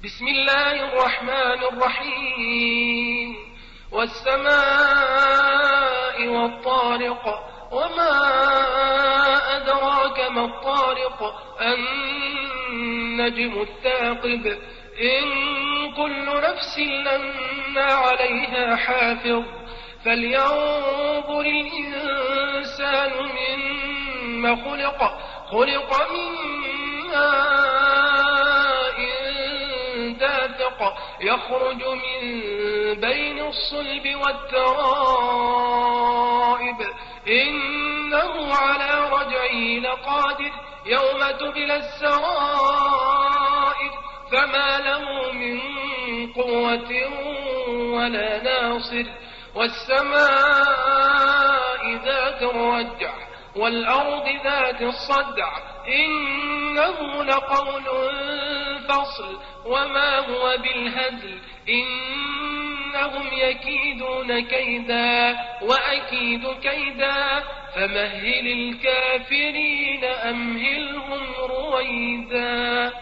بسم الله الرحمن الرحيم والسماء والطارق وما أدراك ما الطارق النجم الثاقب إن كل نفس لما عليها حافظ فلينظر الإنسان مما خلق من ماء دافق يخرج من بين الصلب والترائب إنه على رجعه لقادر يوم تبلى السرائر فما له من قوة ولا ناصر والسماء ذات الرجع والأرض ذات الصدع إنه لقول فصل وما هو بالهزل إنهم يكيدون كيدا وأكيد كيدا فمهل الكافرين أمهلهم رويدا.